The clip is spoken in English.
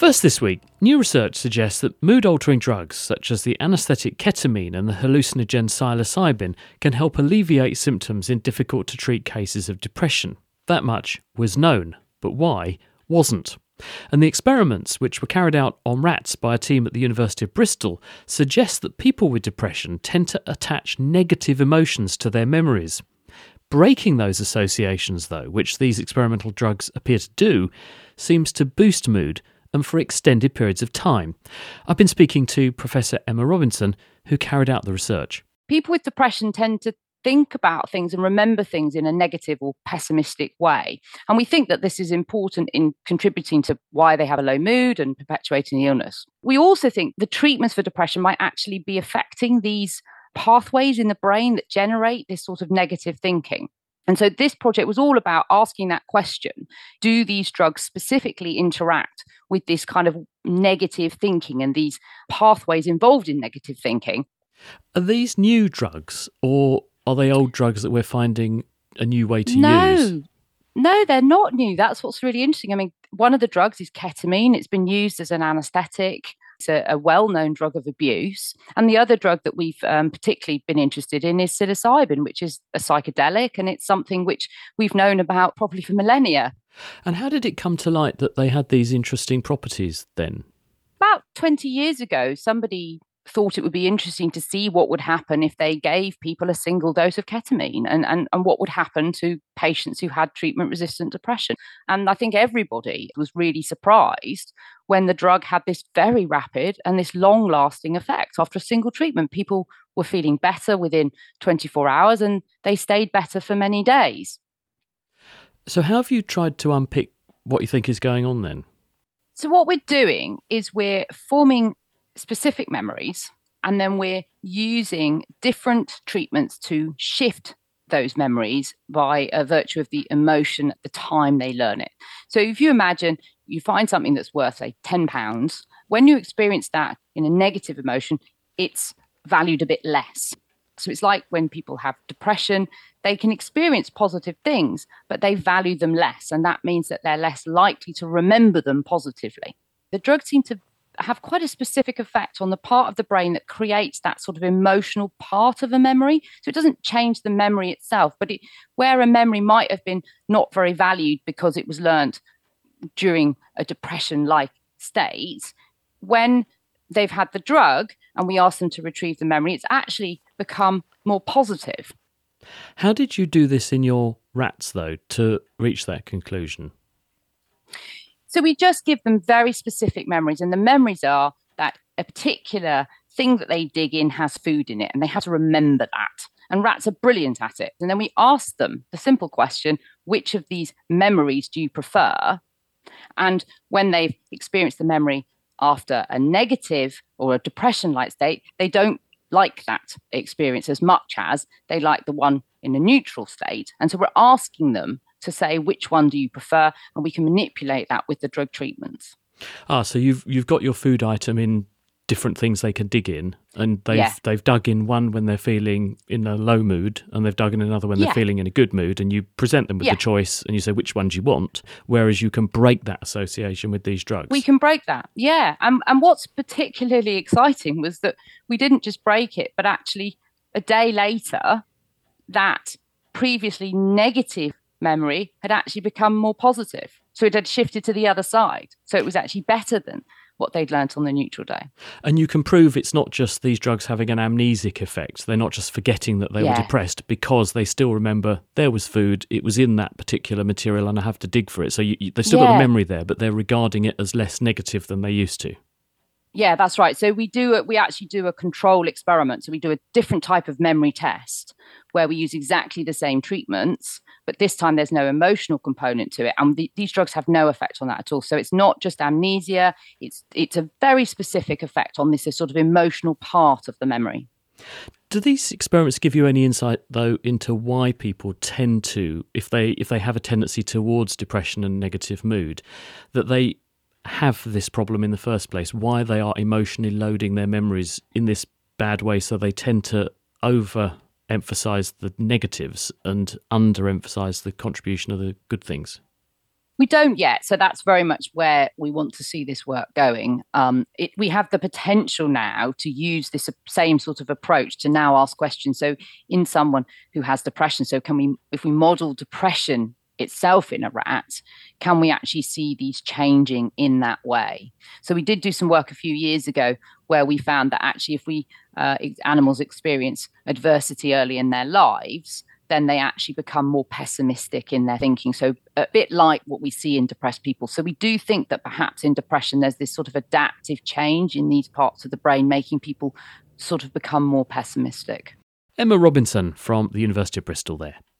First this week, new research suggests that mood-altering drugs such as the anaesthetic ketamine and the hallucinogen psilocybin can help alleviate symptoms in difficult-to-treat cases of depression. That much was known, but why wasn't. And the experiments, which were carried out on rats by a team at the University of Bristol, suggest that people with depression tend to attach negative emotions to their memories. Breaking those associations, though, which these experimental drugs appear to do, seems to boost mood and for extended periods of time. I've been speaking to Professor Emma Robinson, who carried out the research. People with depression tend to think about things and remember things in a negative or pessimistic way. And we think that this is important in contributing to why they have a low mood and perpetuating the illness. We also think the treatments for depression might actually be affecting these pathways in the brain that generate this sort of negative thinking. And so this project was all about asking that question: do these drugs specifically interact with this kind of negative thinking and these pathways involved in negative thinking? Are these new drugs, or are they old drugs that we're finding a new way to use? No, they're not new. That's what's really interesting. I mean, one of the drugs is ketamine. It's been used as an anaesthetic. It's a well-known drug of abuse. And the other drug that we've particularly been interested in is psilocybin, which is a psychedelic, and it's something which we've known about probably for millennia. And how did it come to light that they had these interesting properties then? About 20 years ago, somebody thought it would be interesting to see what would happen if they gave people a single dose of ketamine and what would happen to patients who had treatment-resistant depression. And I think everybody was really surprised when the drug had this very rapid and this long-lasting effect. After a single treatment, people were feeling better within 24 hours and they stayed better for many days. So how have you tried to unpick what you think is going on then? So what we're doing is we're forming specific memories, and then we're using different treatments to shift those memories by virtue of the emotion at the time they learn it. So if you imagine you find something that's worth, say, £10, when you experience that in a negative emotion, it's valued a bit less. So it's like when people have depression, they can experience positive things, but they value them less, and that means that they're less likely to remember them positively. The drugs seem to have quite a specific effect on the part of the brain that creates that sort of emotional part of a memory. So it doesn't change the memory itself, but where a memory might have been not very valued because it was learnt during a depression-like state, when they've had the drug and we ask them to retrieve the memory, it's actually become more positive. How did you do this in your rats, though, to reach that conclusion? So we just give them very specific memories, and the memories are that a particular thing that they dig in has food in it, and they have to remember that. And rats are brilliant at it. And then we ask them the simple question: which of these memories do you prefer? And when they've experienced the memory after a negative or a depression-like state, they don't like that experience as much as they like the one in a neutral state. And so we're asking them to say, which one do you prefer? And we can manipulate that with the drug treatments. So you've got your food item in different things they can dig in, and they've dug in one when they're feeling in a low mood, and they've dug in another when they're feeling in a good mood, and you present them with the choice, and you say which one do you want, whereas you can break that association with these drugs. We can break that, and what's particularly exciting was that we didn't just break it, but actually a day later, that previously negative memory had actually become more positive. So it had shifted to the other side. So it was actually better than what they'd learnt on the neutral day. And you can prove it's not just these drugs having an amnesic effect. They're not just forgetting that they were depressed, because they still remember there was food, it was in that particular material, and I have to dig for it. So they've still got the memory there, but they're regarding it as less negative than they used to. Yeah, that's right. So we actually do a control experiment. So we do a different type of memory test where we use exactly the same treatments, but this time there's no emotional component to it. And these drugs have no effect on that at all. So it's not just amnesia. It's a very specific effect on this sort of emotional part of the memory. Do these experiments give you any insight, though, into why people tend to, if they have a tendency towards depression and negative mood, that they have this problem in the first place, why they are emotionally loading their memories in this bad way, so they tend to overemphasize the negatives and underemphasize the contribution of the good things? We don't yet. So that's very much where we want to see this work going. We have the potential now to use this same sort of approach to now ask questions. So in someone who has depression, so if we model depression itself in a rat, can we actually see these changing in that way? So we did do some work a few years ago where we found that actually if animals experience adversity early in their lives, then they actually become more pessimistic in their thinking. So a bit like what we see in depressed people. So we do think that perhaps in depression, there's this sort of adaptive change in these parts of the brain, making people sort of become more pessimistic. Emma Robinson from the University of Bristol there.